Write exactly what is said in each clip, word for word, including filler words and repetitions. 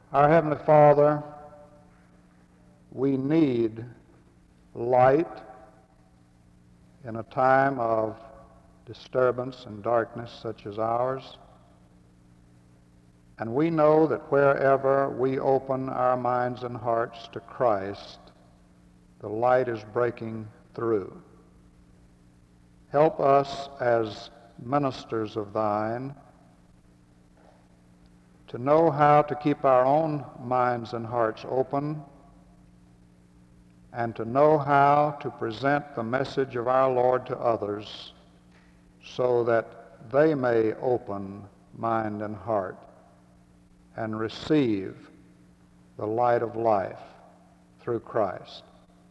Our Heavenly Father, we need light in a time of disturbance and darkness such as ours. And we know that wherever we open our minds and hearts to Christ, the light is breaking through. Help us as ministers of Thine to know how to keep our own minds and hearts open, and to know how to present the message of our Lord to others so that they may open mind and heart and receive the light of life through Christ.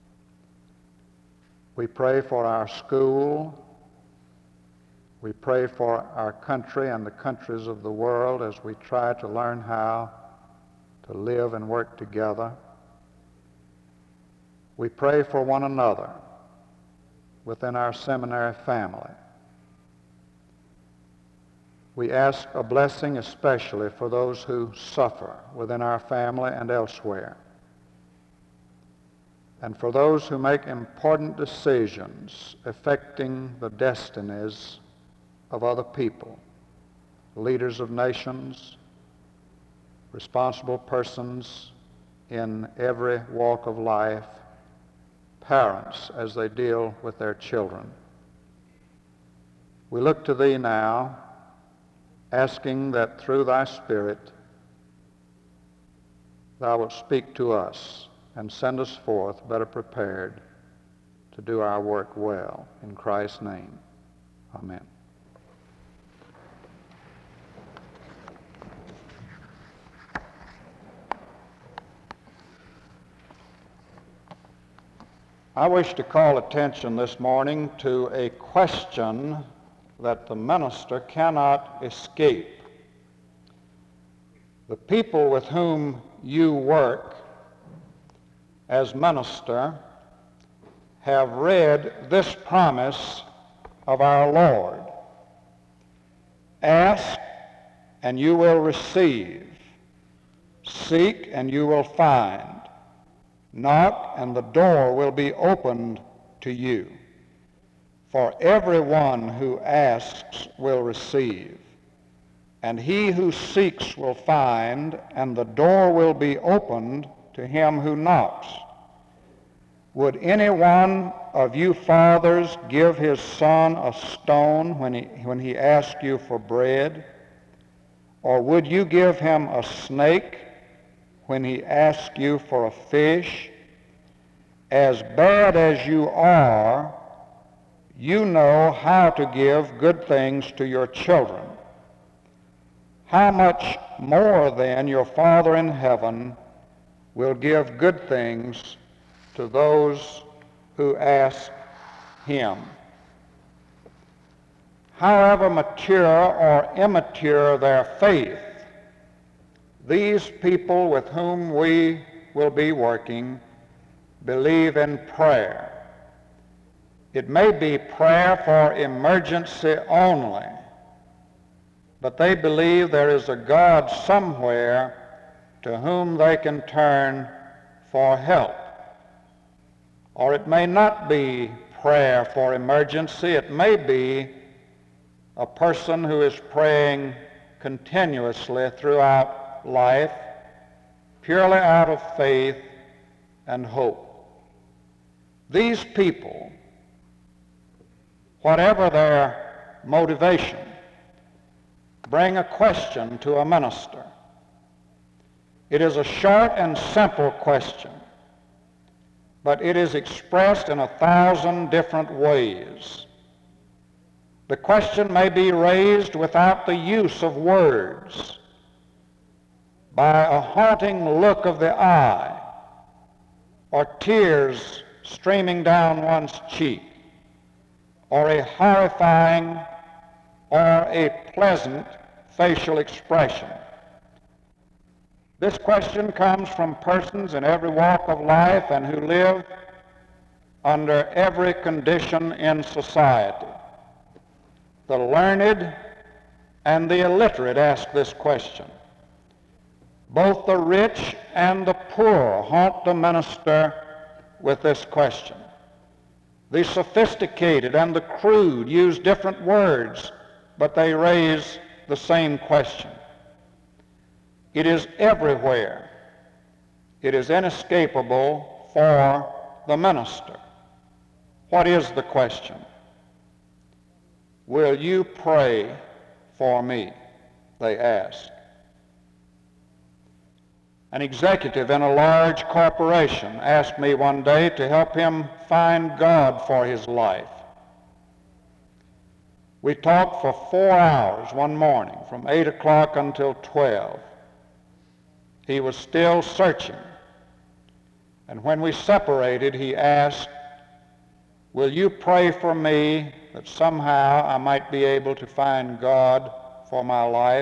We pray for our school. We pray for our country and the countries of the world as we try to learn how to live and work together. We pray for one another within our seminary family. We ask a blessing especially for those who suffer within our family and elsewhere, and for those who make important decisions affecting the destinies of other people, leaders of nations, responsible persons in every walk of life, parents as they deal with their children. We look to Thee now, asking that through Thy Spirit Thou wilt speak to us and send us forth better prepared to do our work well. In Christ's name, amen. I wish to call attention this morning to a question that the minister cannot escape. The people with whom you work as minister have read this promise of our Lord: ask and you will receive, seek and you will find, knock and the door will be opened to you. For everyone who asks will receive, and he who seeks will find, and the door will be opened to him who knocks. Would any one of you fathers give his son a stone when he, when he asks you for bread? Or would you give him a snake when he asks you for a fish? As bad as you are, you know how to give good things to your children. How much more then your Father in heaven will give good things to those who ask him. However mature or immature their faith, these people with whom we will be working believe in prayer. It may be prayer for emergency only, but they believe there is a God somewhere to whom they can turn for help. Or it may not be prayer for emergency. It may be a person who is praying continuously throughout life, purely out of faith and hope. These people, whatever their motivation, bring a question to a minister. It is a short and simple question, but it is expressed in a thousand different ways. The question may be raised without the use of words, by a haunting look of the eye, or tears streaming down one's cheek, or a horrifying or a pleasant facial expression. This question comes from persons in every walk of life and who live under every condition in society. The learned and the illiterate ask this question. Both the rich and the poor haunt the minister with this question. The sophisticated and the crude use different words, but they raise the same question. It is everywhere. It is inescapable for the minister. What is the question? Will you pray for me? They ask. An executive in a large corporation asked me one day to help him find God for his life. We talked for four hours one morning, from eight o'clock until twelve. He was still searching. And when we separated, he asked, will you pray for me that somehow I might be able to find God for my life?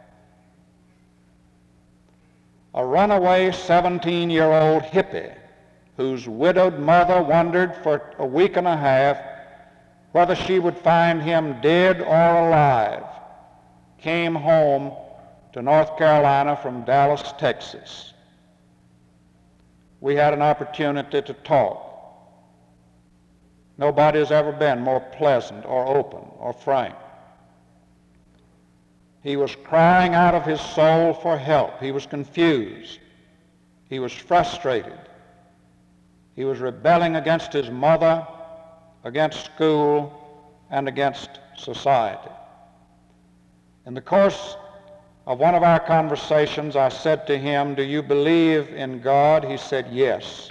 A runaway seventeen-year-old hippie whose widowed mother wondered for a week and a half whether she would find him dead or alive, came home to North Carolina from Dallas, Texas. We had an opportunity to talk. Nobody has ever been more pleasant or open or frank. He was crying out of his soul for help. He was confused. He was frustrated. He was rebelling against his mother, against school, and against society. In the course of one of our conversations, I said to him, do you believe in God? He said, yes.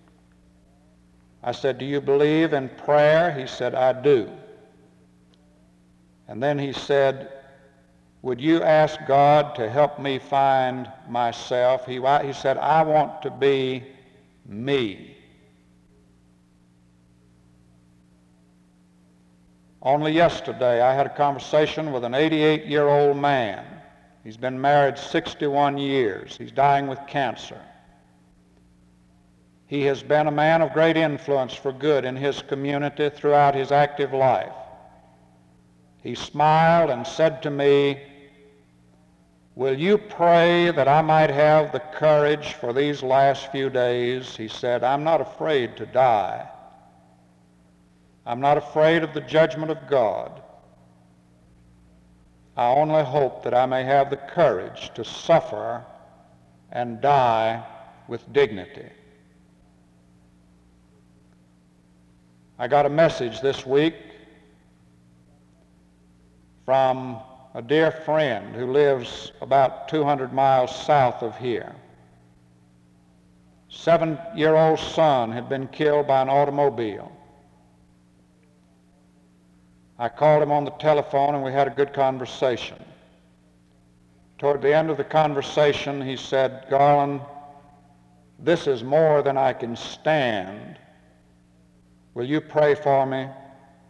I said, do you believe in prayer? He said, I do. And then he said, would you ask God to help me find myself? He, he said, I want to be me. Only yesterday, I had a conversation with an eighty-eight-year-old man. He's been married sixty-one years. He's dying with cancer. He has been a man of great influence for good in his community throughout his active life. He smiled and said to me, will you pray that I might have the courage for these last few days? He said, I'm not afraid to die. I'm not afraid of the judgment of God. I only hope that I may have the courage to suffer and die with dignity. I got a message this week from a dear friend who lives about two hundred miles south of here. Seven-year-old son had been killed by an automobile. I called him on the telephone and we had a good conversation. Toward the end of the conversation, he said, Garland, this is more than I can stand. Will you pray for me? A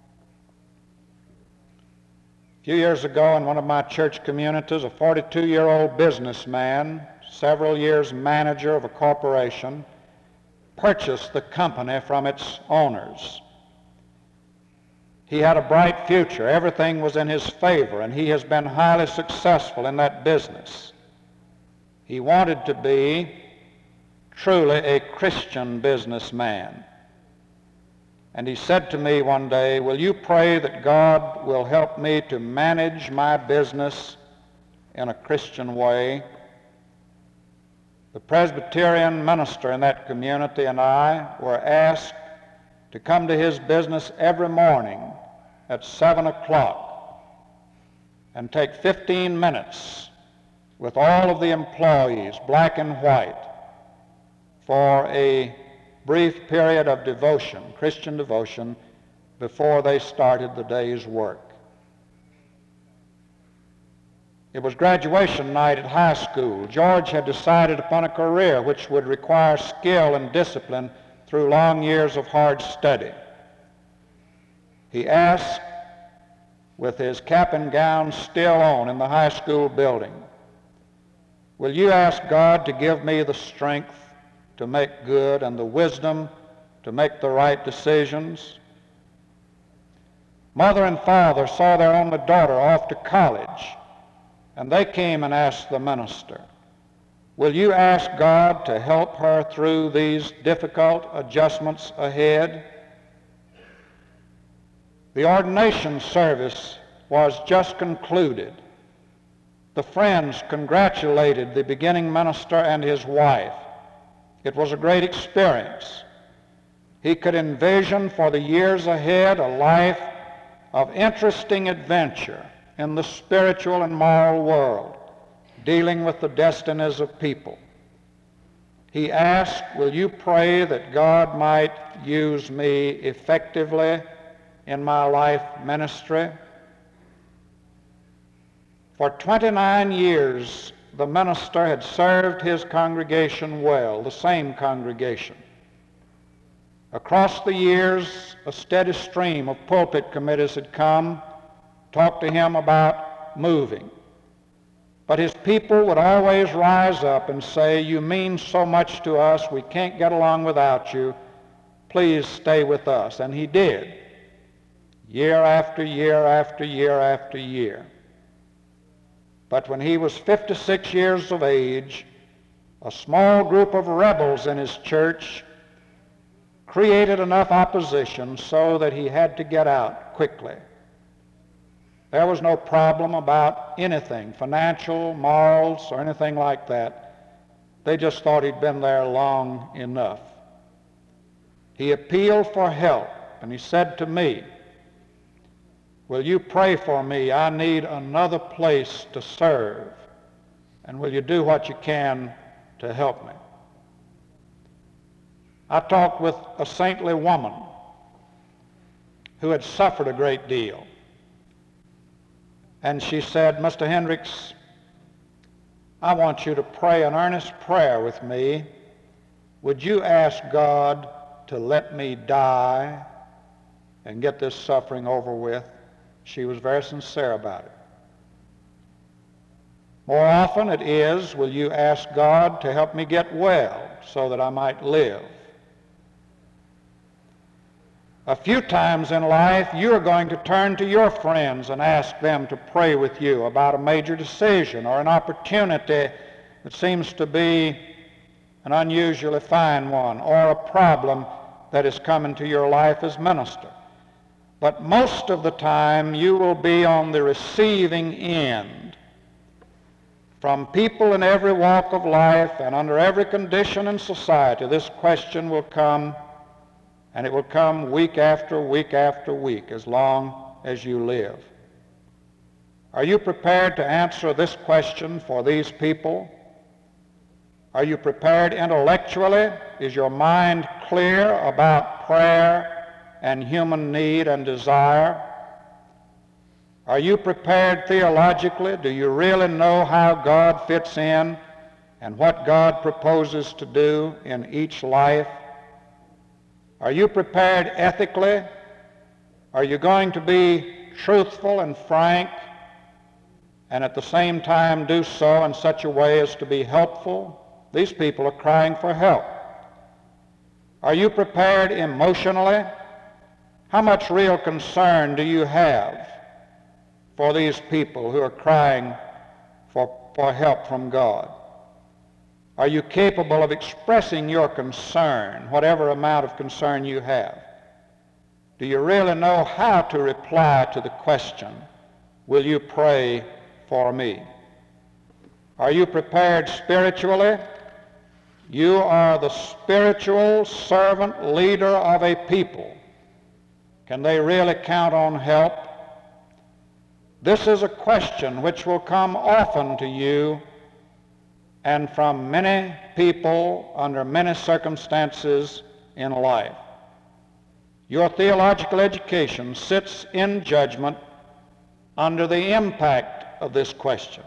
few years ago in one of my church communities, a forty-two-year-old businessman, several years manager of a corporation, purchased the company from its owners. He had a bright future. Everything was in his favor, and he has been highly successful in that business. He wanted to be truly a Christian businessman. And he said to me one day, will you pray that God will help me to manage my business in a Christian way? The Presbyterian minister in that community and I were asked to come to his business every morning at seven o'clock and take fifteen minutes with all of the employees, black and white, for a brief period of devotion, Christian devotion, before they started the day's work. It was graduation night at high school. George had decided upon a career which would require skill and discipline through long years of hard study. He asked, with his cap and gown still on in the high school building, will you ask God to give me the strength to make good and the wisdom to make the right decisions? Mother and father saw their only daughter off to college, and they came and asked the minister, Will you ask God to help her through these difficult adjustments ahead? The ordination service was just concluded. The friends congratulated the beginning minister and his wife. It was a great experience. He could envision for the years ahead a life of interesting adventure in the spiritual and moral world, dealing with the destinies of people. He asked, will you pray that God might use me effectively in my life ministry? For twenty-nine years, the minister had served his congregation well, the same congregation. Across the years, a steady stream of pulpit committees had come, talked to him about moving. But his people would always rise up and say, you mean so much to us, we can't get along without you. Please stay with us. And he did, year after year after year after year. But when he was fifty-six years of age, a small group of rebels in his church created enough opposition so that he had to get out quickly. There was no problem about anything, financial, morals, or anything like that. They just thought he'd been there long enough. He appealed for help, and he said to me, will you pray for me? I need another place to serve. And will you do what you can to help me? I talked with a saintly woman who had suffered a great deal. And she said, Mister Hendricks, I want you to pray an earnest prayer with me. Would you ask God to let me die and get this suffering over with? She was very sincere about it. More often it is, will you ask God to help me get well so that I might live? A few times in life, you're going to turn to your friends and ask them to pray with you about a major decision or an opportunity that seems to be an unusually fine one, or a problem that has come into your life as minister. But most of the time, you will be on the receiving end from people in every walk of life and under every condition in society. This question will come, and it will come week after week after week, as long as you live. Are you prepared to answer this question for these people? Are you prepared intellectually? Is your mind clear about prayer and human need and desire? Are you prepared theologically? Do you really know how God fits in and what God proposes to do in each life? Are you prepared ethically? Are you going to be truthful and frank and at the same time do so in such a way as to be helpful? These people are crying for help. Are you prepared emotionally? How much real concern do you have for these people who are crying for, for help from God? Are you capable of expressing your concern, whatever amount of concern you have? Do you really know how to reply to the question, will you pray for me? Are you prepared spiritually? You are the spiritual servant leader of a people. Can they really count on help? This is a question which will come often to you and from many people under many circumstances in life. Your theological education sits in judgment under the impact of this question.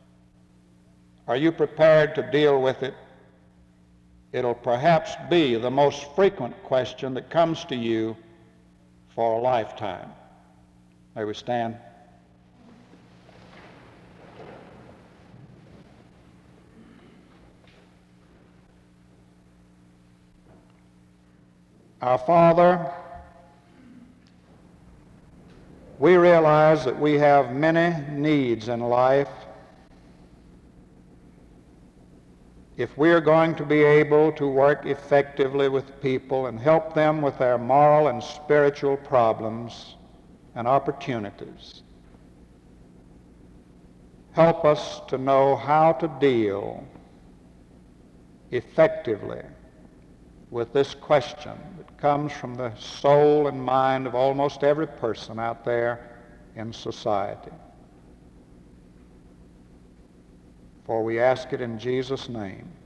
Are you prepared to deal with it? It'll perhaps be the most frequent question that comes to you for a lifetime. May we stand? Our Father, we realize that we have many needs in life. if we are going to be able to work effectively with people and help them with their moral and spiritual problems and opportunities. Help us to know how to deal effectively with this question that comes from the soul and mind of almost every person out there in society. For we ask it in Jesus' name.